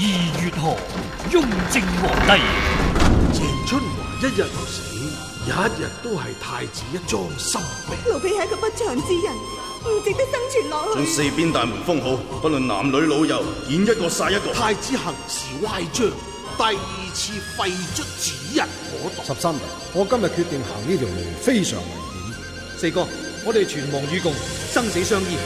2月河，雍正皇帝。 鄭春華一日唔死，一日都係太子一樁心病。 奴婢係一個不祥之人，唔值得生存落去。 將四邊大門封好，不論男女老幼，見一個殺一個。 太子行事歪張，第2次廢卒指日可待。 13弟，我今日決定行呢條路非常危險。 四哥，我哋存亡與共，生死相依。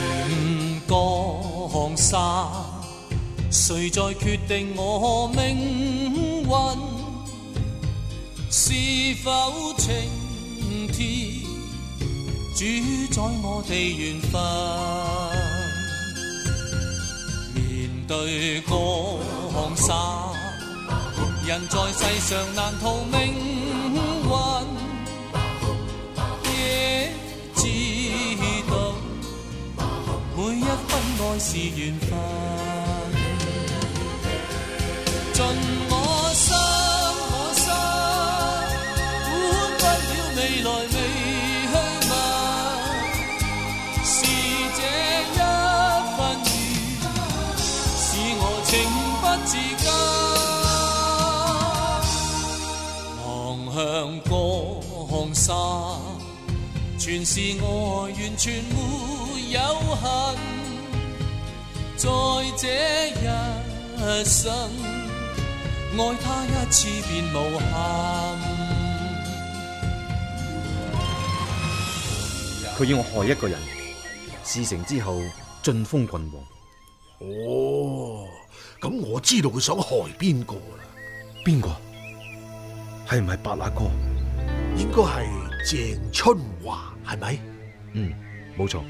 江山，誰在決定我命運？是否青天主宰我哋緣分？面對江山，人在世上難逃命運，亦知道每一分愛是緣分。盡我心，管不了未來未去問，是這一份緣，使我情不自禁。望向江山，全是愛，完全沒有恨，在這一生愛他一次便無憾。 佢要我害一個人，事成之後晉封郡王。 哦，咁我知道佢想害邊個啦。 邊個？係唔係八阿哥？ 應該係鄭春華，係咪？ 冇錯。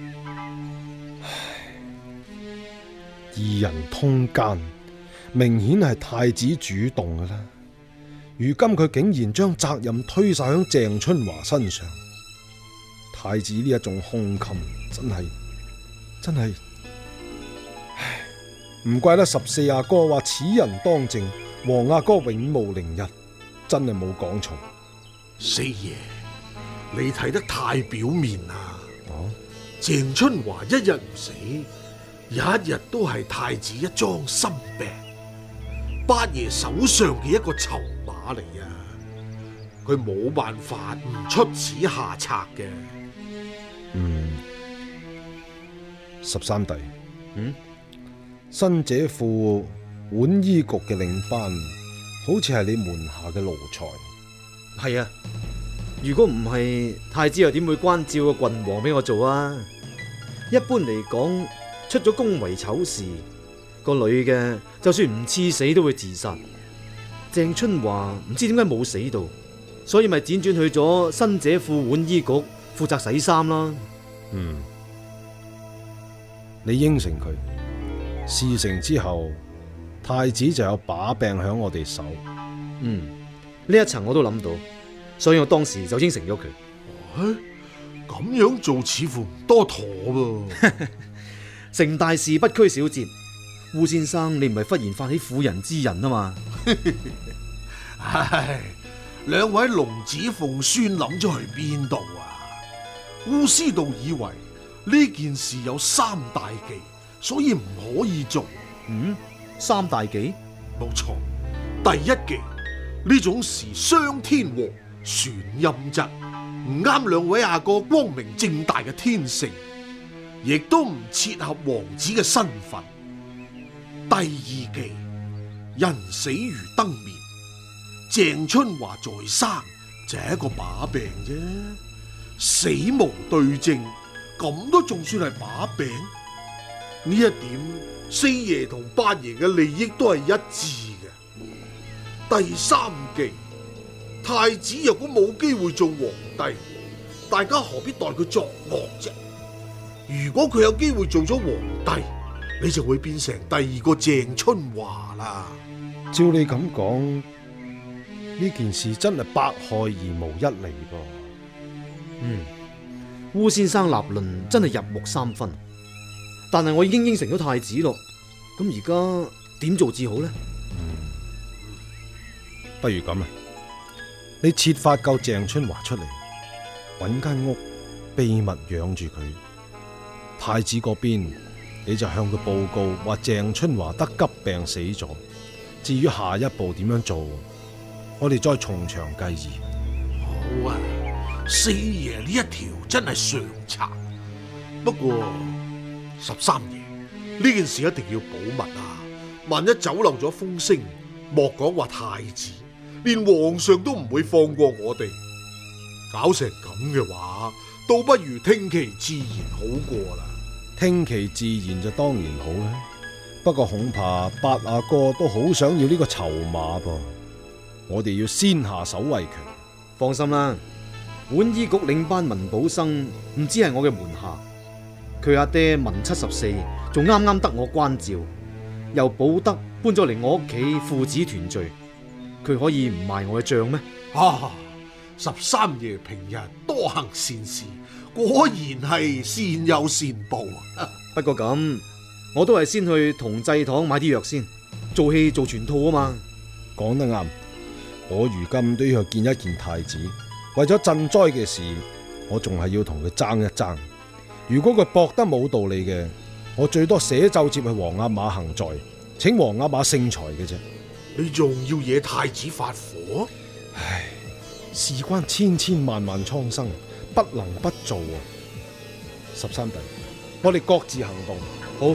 二人通姦，明顯係太子主動㗎啦。如今佢竟然將責任推晒響鄭春華身上，太子呢一種胸襟真係，唉，唔怪得14阿哥話此人當政，黃阿哥永無寧日，真係冇講錯。 四爺，你睇得太表面啦。鄭春華一日唔死，一日都係太子一樁心病，八爺手上嘅一個籌碼嚟啊！佢冇辦法唔出此下策嘅。 13弟，新姐副浣衣局嘅領班，好似係你門下嘅奴才。 係啊，如果唔係太子又點會關照個郡王俾我做啊？一般嚟講，出咗宮闈醜事，個女嘅就算唔刺死都會自殺。鄭春華唔知點解冇死到，所以咪輾轉去咗新姐副浣衣局負責洗衫啦。 你應承佢，事成之後，太子就有把柄響我哋手。 呢一層我都諗到，所以我當時就應承咗佢。 咁樣做似乎唔多妥噃。 成大事不拘小節，烏先生你唔係忽然發起婦人之仁啊嘛？ 唉，兩位龍子鳳孫諗咗去邊度啊？烏師道以為呢件事有3大忌，所以唔可以做。 3大忌？ 冇錯，第一忌，呢種事傷天和，損陰質，唔啱兩位阿哥光明正大嘅天性，亦都唔切合王子嘅身份。第二忌，人死如燈滅，鄭春華在生就係一個把柄啫，死無對證，咁都仲算係把柄？呢一點四爺同八爺嘅利益都係一致嘅。第三忌，太子若果冇機會做皇帝，大家何必代佢作惡啫？如果佢有機會做咗皇帝，你就會變成第二個鄭春華啦。 照你咁講，呢件事真係百害而無一利噃。 烏先生立論真係入木三分，但係我已經應承咗太子咯，咁而家點做至好呢？ 不如咁啊，你設法救鄭春華出嚟，揾間屋秘密養住佢。太子嗰邊你就向佢報告話鄭春華得急病死咗。至於下一步點樣做，我哋再從長計議。 好啊，四爺呢一條真係上策。不過13爺，呢件事一定要保密啊！萬一走漏咗風聲，莫講話太子，連皇上都唔會放過我哋。搞成咁嘅話，倒不如聽其自然好過啦。 聽其自然就當然好啦，不過恐怕八阿哥都好想要呢個籌碼噃。我哋要先下手為強。 放心啦，浣衣局領班文寶生唔止係我嘅門下，佢阿爹文74仲啱啱得我關照，又保德搬咗嚟我屋企父子團聚，佢可以唔賣我嘅賬咩？ 啊！13爺平日多行善事，果然係善有善報。 不過咁，我都係先去同濟堂買啲藥先，做戲做全套啊嘛。 講得啱，我如今都要去見一見太子，為咗賑災嘅事，我仲係要同佢爭一爭。如果佢駁得冇道理嘅，我最多寫奏摺去皇阿瑪行在，請皇阿瑪聖裁嘅啫。 你仲要惹太子發火？ 唉，事關千千萬萬蒼生，不能不做啊！13弟，我哋各自行動。 好。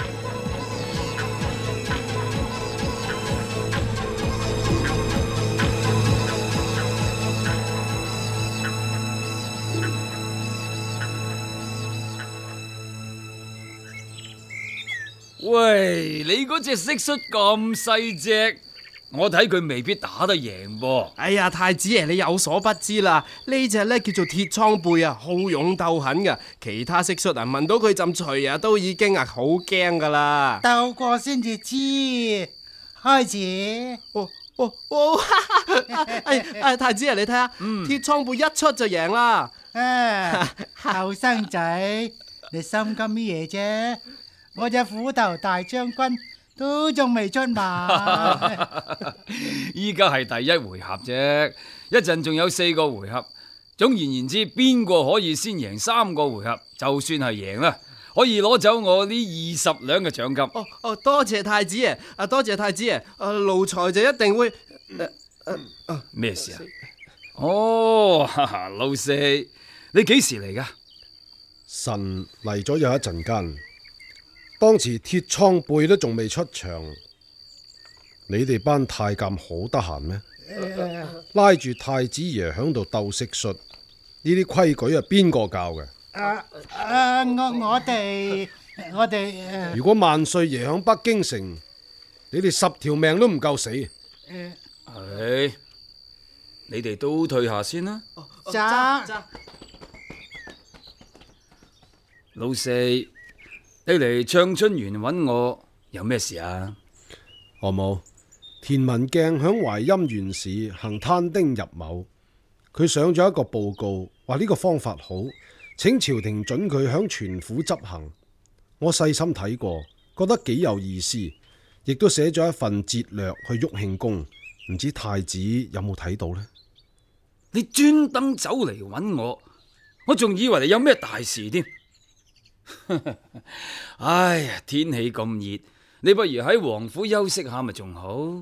喂，你嗰隻蟋蟀咁細隻，我睇佢未必打得贏噃。 哎呀，太子爺你有所不知啦，呢隻呢叫做鐵蒼貝啊，好勇鬥狠噶。其他蟋蟀啊，聞到佢陣除啊，都已經好驚噶啦。 鬥過先至知，開始。 太子爺你睇下，鐵蒼貝一出就贏啦。 後生仔，你心急乜嘢啫？我隻虎頭大將軍都仲未出馬。 依家係第一回合啫，一陣仲有4個回合。總而言之，邊個可以先贏3個回合，就算係贏啦，可以攞走我呢20兩嘅獎金。 多謝太子爺，多謝太子爺。奴才就一定會。 咩事啊？老四，你幾時嚟噶？ 臣嚟咗有一陣間。當時鐵蒼貝都仲未出場，你哋班太監好得閒咩？拉住太子爺響度鬥蟋蟀，呢啲規矩係邊個教嘅？ 我哋如果萬歲爺響北京城，你哋10條命都唔夠死。 你哋都退下先啦。老四，你嚟暢春園揾我有咩事啊？ 我冇。田文鏡響淮陰縣市行攤丁入畝，佢上咗一個報告，話呢個方法好，請朝廷准佢響全府執行。我細心睇過，覺得幾有意思，亦都寫咗一份節略去旭慶宮，唔知太子有冇睇到呢？ 你專登走嚟揾我仲以為你有咩大事添。哎呀，天氣咁熱，你不如喺王府休息下咪仲好。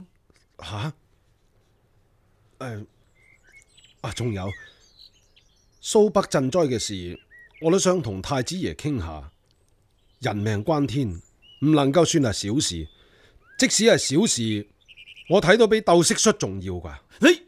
仲有蘇北賑災嘅事，我都想同太子爺傾下。人命關天，唔能夠算係小事。即使係小事，我睇到比鬥蟋蟀重要噶。 你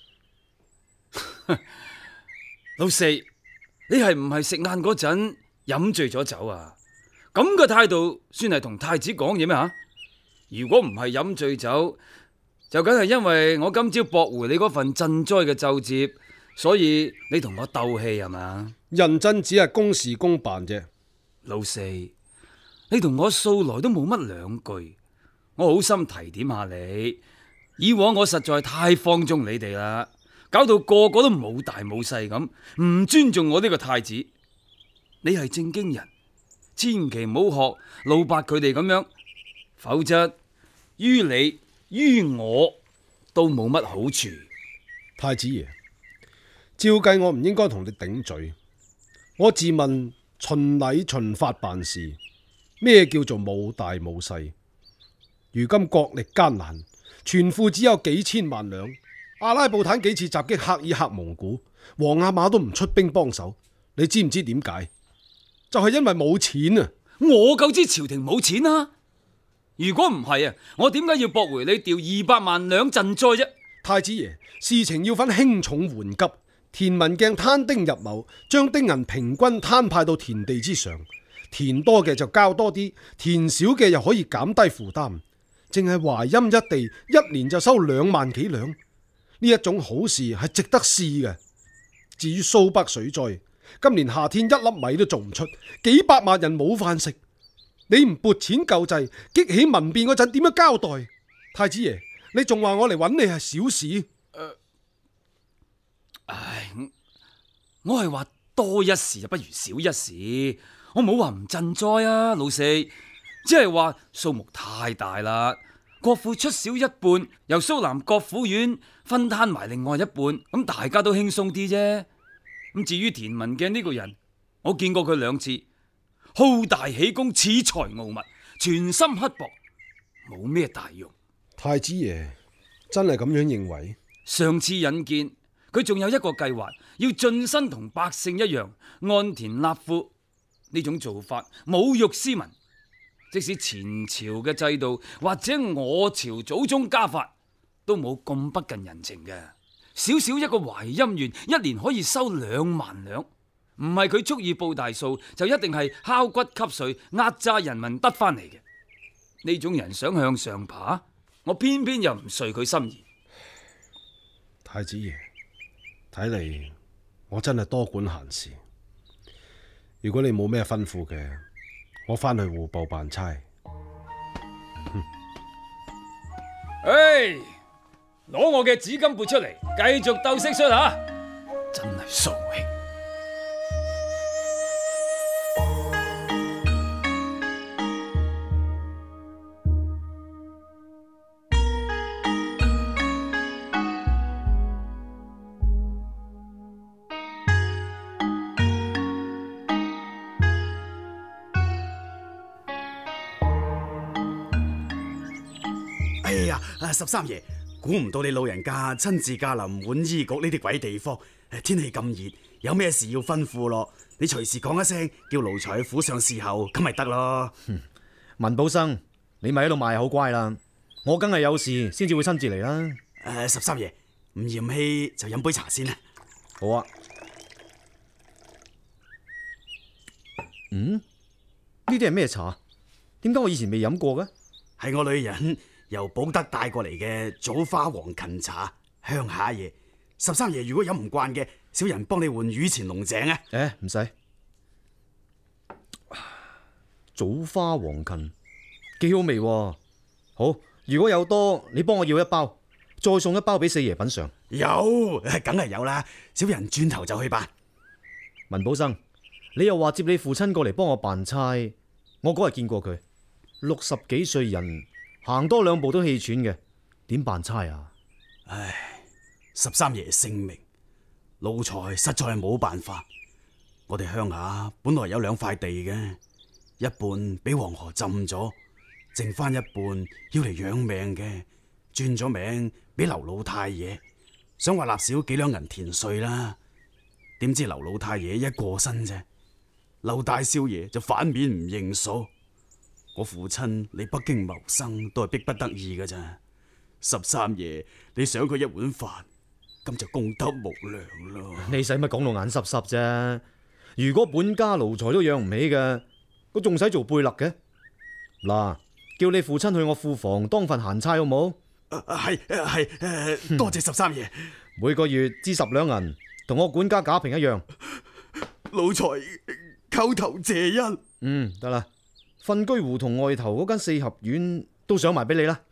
老四，你係唔係食晏嗰陣飲醉咗酒啊？咁嘅態度算係同太子講嘢咩吓？如果唔係飲醉酒，就梗係因為我今朝駁回你嗰份賑災嘅奏摺，所以你同我鬥氣係嘛？ 認真只係公事公辦啫。 老四，你同我素來都冇乜兩句，我好心提點下你。以往我實在太放縱你哋啦，搞到個個都冇大冇細咁，唔尊重我呢個太子。你係正經人，千祈唔好學老伯佢哋咁樣，否則於你於我都冇乜好處。 太子爺，照計我唔應該同你頂嘴。我自問循禮循法辦事， 咩叫做冇大冇細？如今國力艱難，全庫只有幾千萬兩。阿拉布坦幾次襲擊赫爾克蒙古，皇阿瑪都唔出兵幫手。你知唔知點解？就係因為冇錢啊！ 我夠知朝廷冇錢啊！如果唔係啊，我點解要駁回你調200萬兩賑災啫？ 太子爺，事情要分輕重緩急。田文鏡攤丁入畝，將丁銀平均攤派到田地之上，田多嘅就交多啲，田少嘅又可以減低負擔。淨係淮陰一地，一年就收2萬幾兩，呢一種好事係值得試嘅。至於蘇北水災，今年夏天1粒米都種唔出，幾百萬人冇飯食。你唔撥錢救濟，激起民變嗰陣點樣交代？太子爺，你仲話我嚟揾你係小事？ 我係話多一事就不如少一事，我冇話唔賑災啊，老四，只係話數目太大啦，國庫出少一半，由蘇南國府院分攤埋另外一半，咁大家都輕鬆啲啫。咁至於田文鏡呢個人，我見過佢2次，好大喜功，恃才傲物，全心刻薄，冇咩大用。 太子爺真係咁樣認為？ 上次引見佢仲有一個計劃，要晉身同百姓一樣按田納賦，呢種做法侮辱斯民。即使前朝嘅制度或者我朝祖宗家法，都冇咁不近人情嘅。少少一個淮陰縣，一年可以收2萬兩，唔係佢蓄意報大數，就一定係敲骨吸稅，壓榨人民得翻嚟嘅。呢種人想向上爬，我偏偏又唔遂佢心意。 太子爺，睇嚟我真係多管閒事。如果你冇咩吩咐嘅，我翻去戶部辦差。 攞我嘅紙巾撥出嚟，繼續鬥蟋蟀吓，真係掃興。 哎呀，13爺，估唔到你老人家親自駕臨浣衣局呢啲鬼地方，天氣咁熱，有咩事要吩咐咯？你隨時講一聲，叫奴才去府上侍候，咁咪得咯。 文保生，你咪喺度賣口乖啦，我梗係有事先至會親自嚟啦。 13爺，唔嫌棄就飲杯茶先啦。 好啊。呢啲係咩茶？點解我以前未飲過嘅？ 係我女人由寶德帶過嚟嘅棗花黃芹茶，鄉下嘢。13爺如果飲唔慣嘅，小人幫你換雨前龍井啊。 唔使。棗花黃芹幾好味喎。好，如果有多，你幫我要1包，再送1包俾4爺品嘗。 有，梗係有啦。小人轉頭就去辦。 文保生，你又話接你父親過嚟幫我辦差，我嗰日見過佢，60幾歲人，行多2步都氣喘嘅，點辦差啊？ 唉，13爺聖明，奴才實在係冇辦法。我哋鄉下本來有2塊地嘅，一半俾黃河浸咗，剩翻一半要嚟養命嘅，轉咗名俾劉老太爺，想話納少幾兩銀田稅啦。點知劉老太爺一過身啫，劉大少爺就反面唔認數。我父親嚟北京謀生都係逼不得已㗎咋。13爺，你想佢一碗飯，咁就功德無量咯。 你使乜講到眼濕濕啫？如果本家奴才都養唔起嘅，我仲使做貝勒嘅？嗱，叫你父親去我庫房當份閒差好冇？ 係，多謝13爺。 每個月支10兩銀，同我管家賈平一樣。 奴才叩頭謝恩。 得啦。瞓居湖同外頭嗰間4合院都想埋俾你啦。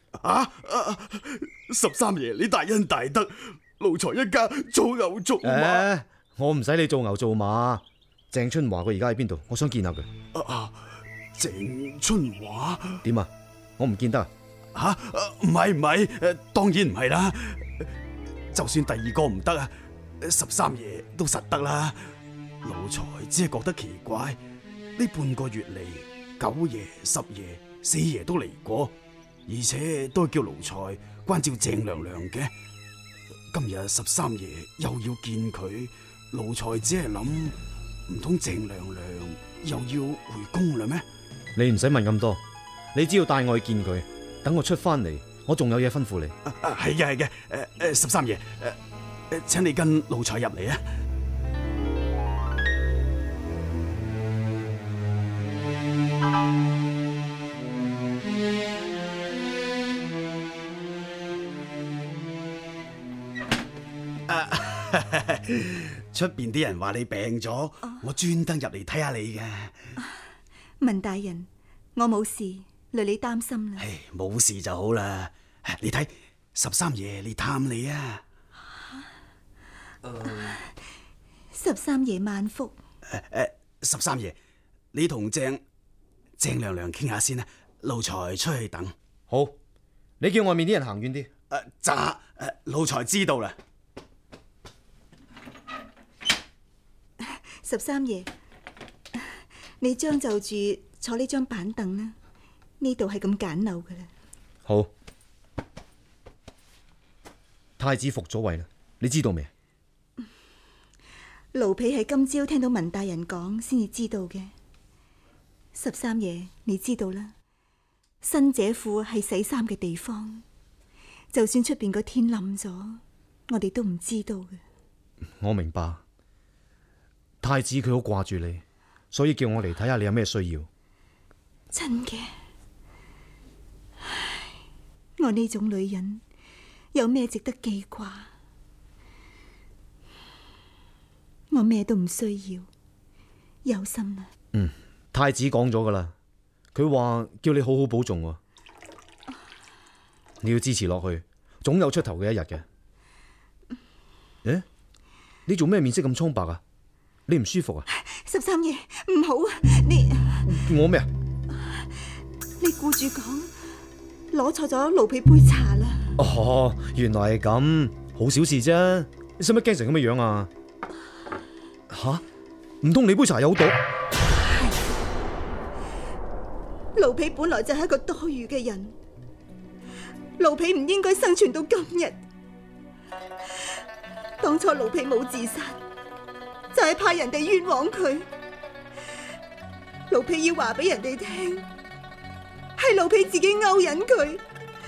13爺，你大恩大德，奴才一家做牛做馬。 我唔使你做牛做馬。鄭春華佢而家喺邊度？我想見下佢。 鄭春華點啊？我唔見得啊？ 唔係，當然唔係啦。就算第2個唔得啊，13爺都實得啦。奴才只係覺得奇怪，呢半個月嚟， 九爺、十爺、四爺都嚟過，而且都係叫奴才關照鄭娘娘嘅。今日13爺又要見佢，奴才只係諗，唔通鄭娘娘又要回宮啦咩？ 你唔使問咁多，你只要帶我去見佢，等我出翻嚟，我仲有嘢吩咐你。 係嘅係嘅，13爺，請你跟奴才入嚟啊！出邊啲人話你病咗，我專登入嚟睇下你嘅。 文大人，我冇事，累你擔心啦。 唉，冇事就好啦。你睇13爺嚟探你啊 ！13爺萬福。 13爺，你同鄭娘娘傾下先啦，奴才出去等。 好，你叫外面啲人行遠啲。 奴才知道啦。 13爺，你將就住坐呢張板凳啦，呢度係咁簡陋噶啦。 好，太子復咗位啦，你知道未？ 奴婢係今朝聽到文大人講先至知道嘅。13爺，你知道啦，新姐府係洗衫嘅地方，就算出邊個天冧咗，我哋都唔知道嘅。 我明白。太子佢好掛住你，所以叫我嚟睇下你有咩需要。 真嘅，我呢種女人有咩值得記掛？我咩都唔需要，有心啦。 太子講咗噶啦，佢話叫你好好保重喎。你要支持落去，總有出頭嘅一日嘅。你做咩面色咁蒼白啊？你唔舒服啊 ？13爺，唔好啊！ 我咩啊？ 你顧住講攞錯咗奴婢杯茶啦。 哦，原來係咁，好小事啫，你使乜驚成咁嘅樣啊？吓，唔通你杯茶有毒？ 奴婢本來就係一個多餘嘅人，奴婢唔應該生存到今日。當初奴婢冇自殺，就係怕人哋冤枉佢。奴婢要話俾人哋聽，係奴婢自己勾引佢。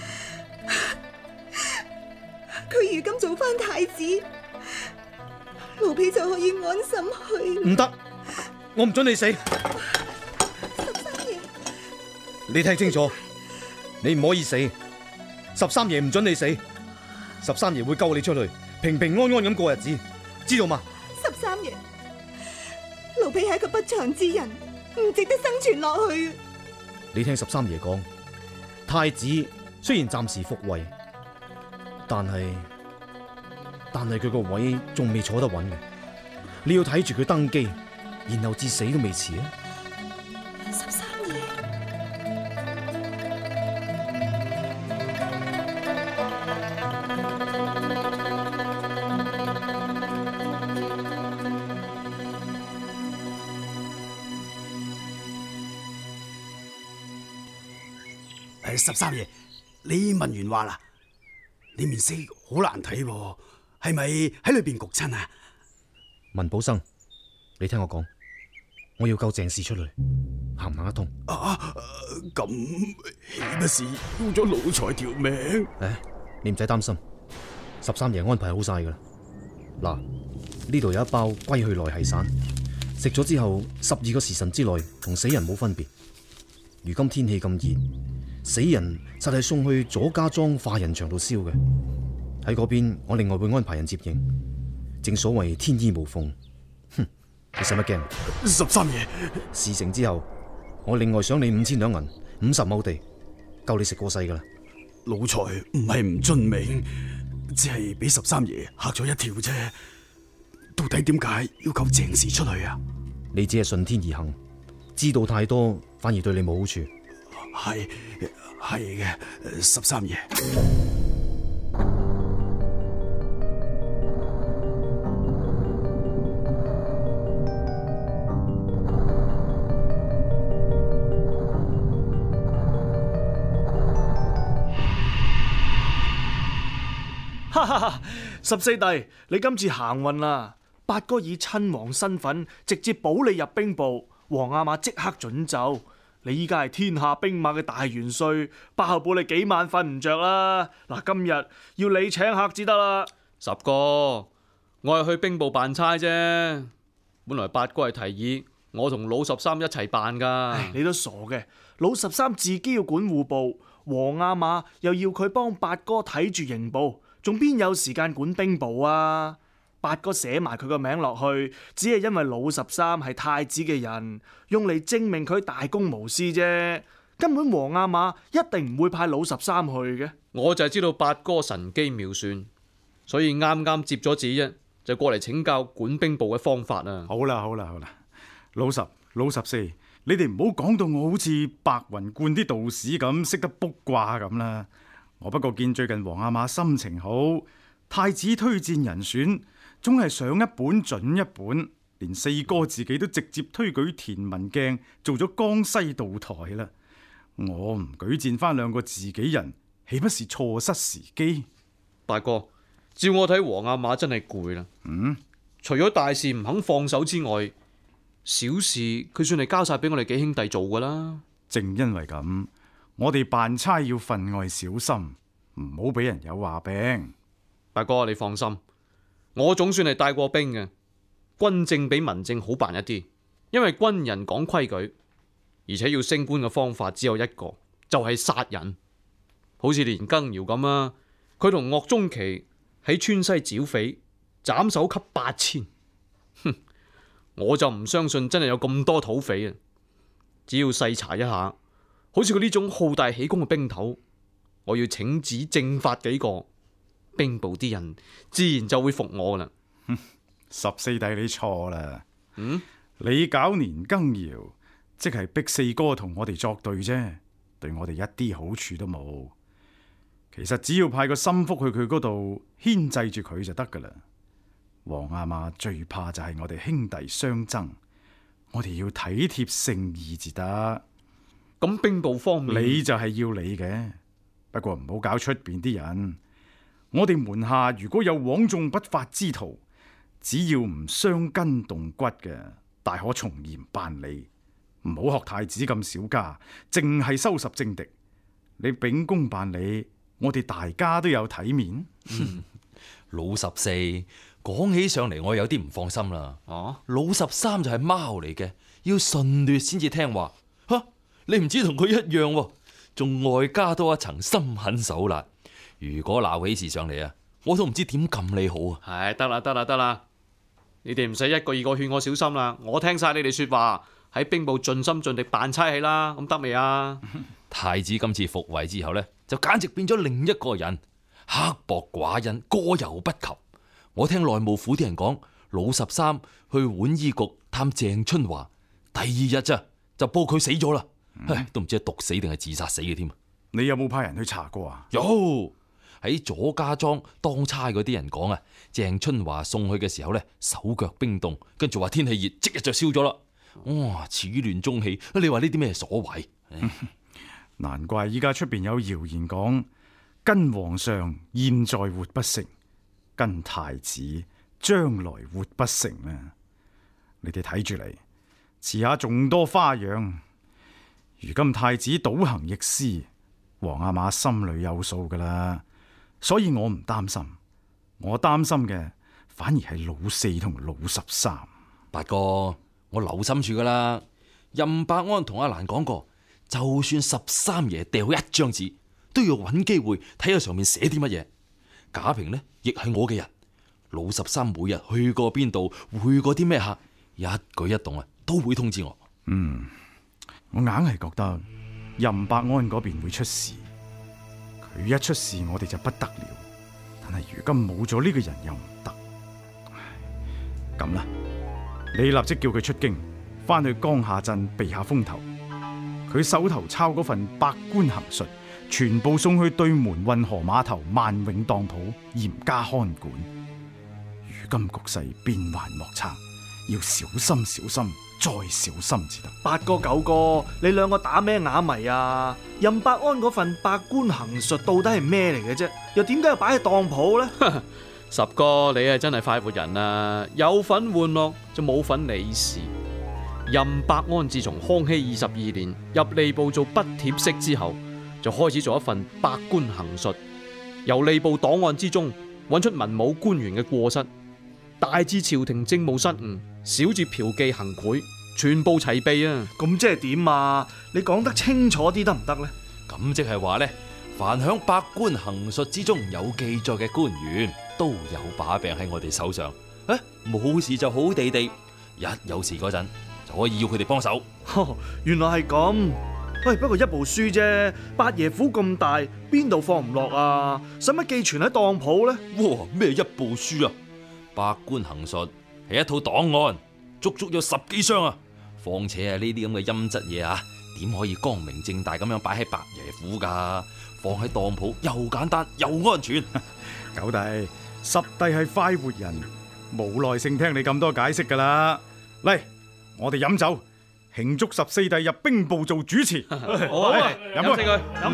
佢如今做翻太子，奴婢就可以安心去。 唔得，我唔准你死。 13爺， 你聽清楚，你唔可以死。13爺唔准你死，13爺會救你出去，平平安安咁過日子，知道嗎 ？13爺，奴婢係一個不祥之人，唔值得生存落去。 你聽13爺講，太子雖然暫時復位，但係佢個位仲未坐得穩嘅，你要睇住佢登基，然後至死都未遲啊 ！13爺， 13爺，你問完話啦？你面色好難睇喎，係咪喺裏邊焗親啊？ 文保生，你聽我講，我要救鄭氏出嚟，行唔行得通？ 咁豈不是要咗奴才條命？ 你唔使擔心，13爺安排好晒噶啦。嗱，呢度有一包歸去內係散，食咗之後12個時辰之內同死人冇分別。如今天氣咁熱，死人實係送去左家莊化人場度燒嘅。喺嗰邊我另外會安排人接應。正所謂天衣無縫，哼，你使乜驚 ？13爺， 事成之後，我另外賞你5000兩銀，50畝地，夠你食過世噶啦。 奴才唔係唔遵命，只係俾13爺嚇咗一跳啫。到底點解要救鄭氏出去啊？ 你只係順天而行，知道太多反而對你冇好處。係嘅，13爺。 哈哈哈！十四弟，你今次行運啦！八哥以親王身份直接保你入兵部，皇阿瑪即刻准奏。你依家係天下兵馬嘅大元帥，伯後保你幾晚瞓唔着啦！嗱，今日要你請客至得啦。 十哥，我係去兵部辦差啫。本來八哥係提議我同老13一齊辦噶。 你都傻嘅，老13自己要管戶部，皇阿瑪又要佢幫八哥睇住營部，仲邊有時間管兵部啊？八哥寫埋佢個名落去，只係因為老13係太子嘅人，用嚟證明佢大公無私啫。根本皇阿瑪一定唔會派老13去嘅。 我就係知道八哥神機妙算，所以啱啱接咗旨啫，就過嚟請教管兵部嘅方法啊。 好啦，老十、老14，你哋唔好講到我好似白雲觀啲道士咁識得卜卦咁啦。我不過見最近皇阿瑪心情好，太子推薦人選，總係上一本準一本，連四哥自己都直接推舉田文鏡做咗江西道台啦。我唔舉薦翻兩個自己人，豈不是錯失時機？ 八哥，照我睇，皇阿瑪真係攰啦。除咗大事唔肯放手之外，小事佢算係交晒俾我哋幾兄弟做噶啦。 正因為咁，我哋辦差要分外小心，唔好俾人有話柄。 八哥，你放心，我總算係帶過兵嘅，軍政比民政好辦一啲，因為軍人講規矩，而且要升官嘅方法只有一個，就係殺人。好似連更堯咁啊，佢同岳鐘琪喺川西剿匪，斬首級8000。哼，我就唔相信真係有咁多土匪啊！只要細查一下，好似佢呢種好大喜功嘅兵頭，我要請旨正法幾個，兵部啲人自然就會服我啦。 14弟，你錯啦。你搞年羹堯，即係逼四哥同我哋作對啫，對我哋一啲好處都冇。其實只要派個心腹去佢嗰度牽制住佢就得噶啦。皇阿瑪最怕就係我哋兄弟相爭，我哋要體貼誠意至得。 咁兵部方面， 你就係要你嘅，不過唔好搞出邊啲人。我哋門下如果有枉縱不法之徒，只要唔傷筋動骨嘅，大可從嚴辦理。唔好學太子咁小家，淨係收拾政敵。你秉公辦理，我哋大家都有體面。 老14講起上嚟，我有啲唔放心啦。老13就係貓嚟嘅，要順劣先至聽話。你唔知同佢一樣喎，仲外加多一層心狠手辣。如果鬧起事上嚟啊，我都唔知點撳你好啊。 得啦，你哋唔使一個二個勸我小心啦，我聽晒你哋說話，喺兵部盡心盡力辦差戲啦，咁得未啊？ 太子今次復位之後呢，就簡直變咗另一個人，刻薄寡恩，過猶不及。我聽內務府啲人講，老13去浣衣局探鄭春華，第2日咋就報佢死咗啦。都唔知係毒死定係自殺死嘅添。 你有冇派人去查過啊？ 有，喺左家莊當差嗰啲人講啊，鄭春華送去嘅時候呢，手腳冰凍，跟住話天氣熱，即日就燒咗啦。哇，始亂終棄，你話呢啲咩所謂？ 難怪依家出邊有謠言講，跟皇上現在活不成，跟太子將來活不成啊！你哋睇住嚟，遲下仲多花樣。如今太子倒行逆施，皇阿瑪心裏有數噶啦，所以我唔擔心。我擔心嘅反而係老4同老13。 八哥，我留心住噶啦。任伯安同阿蘭講過，就算13爺掉一張紙，都要揾機會睇下上面寫啲乜嘢。賈平呢，亦係我嘅人。老13每日去過邊度，會過啲咩客，一舉一動啊，都會通知我。 我硬係覺得任伯安嗰邊會出事，佢一出事我哋就不得了。但係如今冇咗呢個人又唔得，咁啦，你立即叫佢出京，翻去江夏鎮避下風頭。佢手頭抄嗰份百官行述，全部送去對門運河碼頭萬永當鋪嚴加看管。如今局勢變幻莫測， 要小心小心再小心至得。 八哥九哥，你兩個打咩啞謎啊？任伯安嗰份百官行述到底係咩嚟嘅啫？又點解要擺喺當鋪呢？ 十哥，你係真係快活人啊！有份玩樂就冇份理事。任伯安自從康熙22年入吏部做筆帖式之後，就開始做一份百官行述，由吏部檔案之中揾出文武官員嘅過失，大至朝廷政務失誤，小至嫖妓行賄，全部齊備啊！ 咁即係點啊？你講得清楚啲得唔得呢？ 咁即係話呢，凡響百官行述之中有記載嘅官員，都有把柄喺我哋手上。冇事就好地地，一有事嗰陣就可以要佢哋幫手。 原來係咁。喂，不過一部書啫，八爺府咁大，邊度放唔落啊？使乜寄存喺當鋪呢？ 哇！咩一部書啊？百官行述係一套檔案，足足有10幾箱啊！況且呢啲咁嘅陰質嘢啊，點可以光明正大咁樣擺喺八爺府㗎？放喺當鋪又簡單又安全。 九弟，十弟係快活人，冇耐性聽你咁多解釋㗎啦。嚟，我哋飲酒。慶祝14弟入兵部做主持， 好啊！飲死佢飲。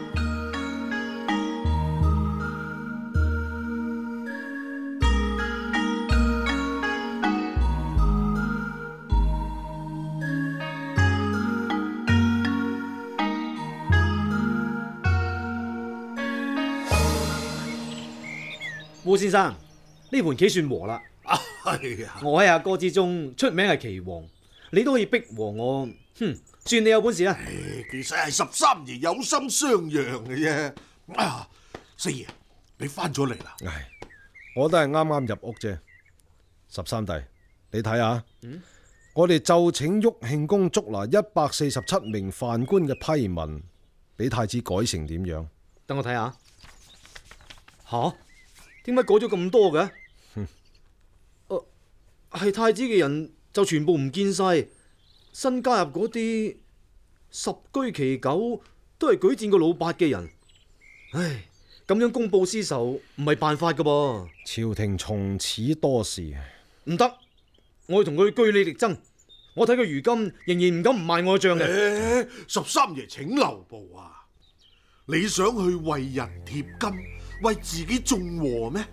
烏先生，呢盤棋算和啦。我喺阿哥之中出名係棋王。你都可以逼和我，算你有本事啦。 其實係13爺有心相讓嘅啫。啊，四爺，你翻咗嚟啦？ 唉，我都係啱啱入屋啫。13弟，你睇下，我哋奏請旭慶公捉拿147名犯官嘅批文，俾太子改成點樣？ 等我睇下。吓？點解改咗咁多嘅？係太子嘅人就全部唔見晒，新加入嗰啲十居其九都係舉薦過老八嘅人。唉，咁樣公報私仇唔係辦法噶噃。 朝廷從此多事， 唔得，我要同佢據理力爭。我睇佢如今仍然唔敢唔賣我賬嘅。 13爺請留步啊！你想去為人貼金，為自己種禍咩？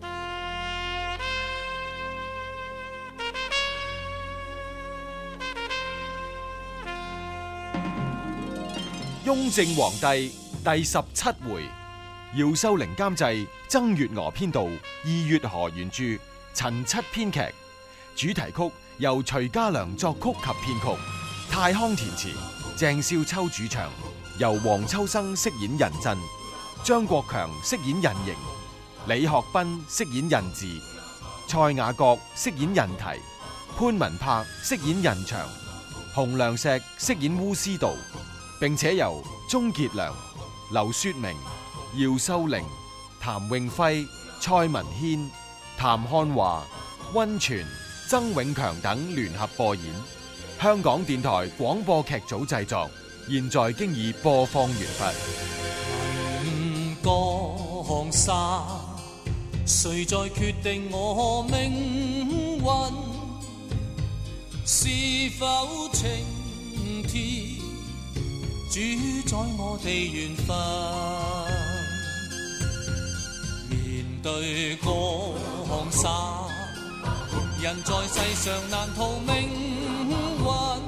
雍正皇帝第17回，姚秀玲監製，曾月娥編導，二月河原著，陳七編劇，主題曲由徐家良作曲及編曲，泰康填詞，鄭少秋主唱，由黃秋生飾演仁真，張國強飾演仁盈，李學斌飾演仁智，蔡雅閣飾演仁提，潘文柏飾演仁祥，洪良石飾演烏思道，並且由鍾傑良、劉雪明、姚秀玲、譚永輝、蔡文軒、譚漢華、溫泉、曾永強等聯合播演。香港電台廣播劇組製作，現在經已播放完畢。 江山，誰在決定我命運？是否青天主宰我哋緣分？面對江山，人在世上難逃命運，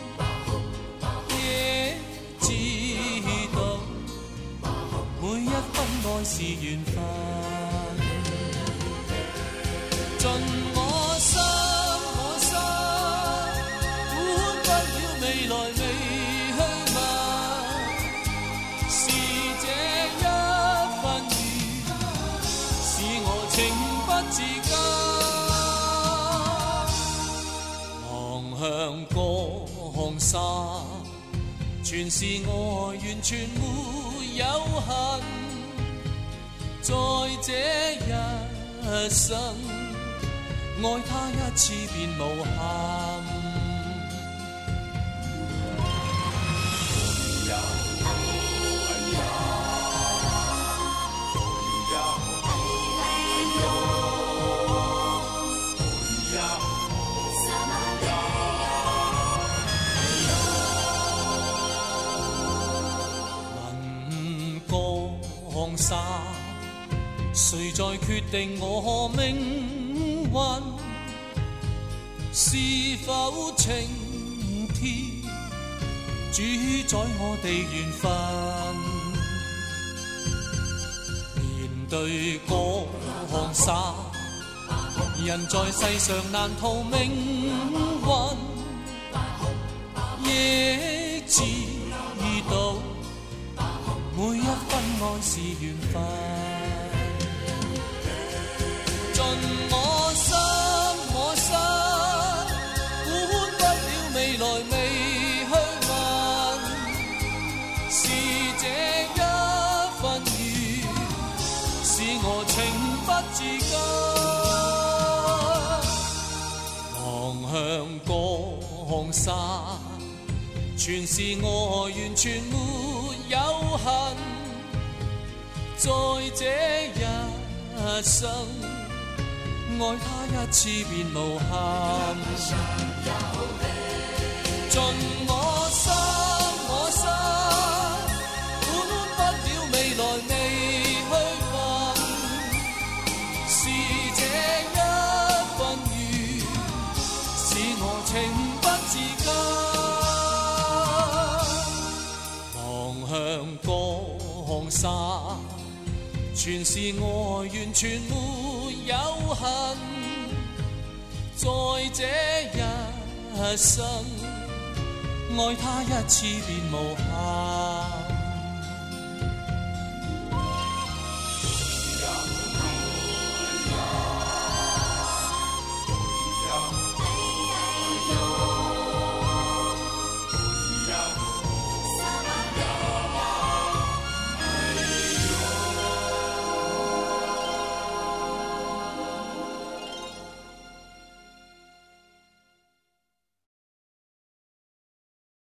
也知道每一分愛是緣分。盡我心，我心管不了未來未去問，是這一份緣，使我情不自禁望向江山，全是愛，完全沒有恨，在這一生愛他一次便無憾。 沙，誰在決定我命運？是否青天主宰我哋緣分？面對嗰項沙，人在世上難逃命運，亦知道每一分愛是緣分。盡我心，我心管不了未來未去問，是這一份緣使我情不自禁。望向嗰項沙，全是愛，完全沒有恨，在這一生愛他一次便無憾。盡我心，我心管不了未來未去問，是這一份緣使我情不自禁。望向嗰項沙，全是愛，完全沒有恨，在這一生愛他一次便無憾。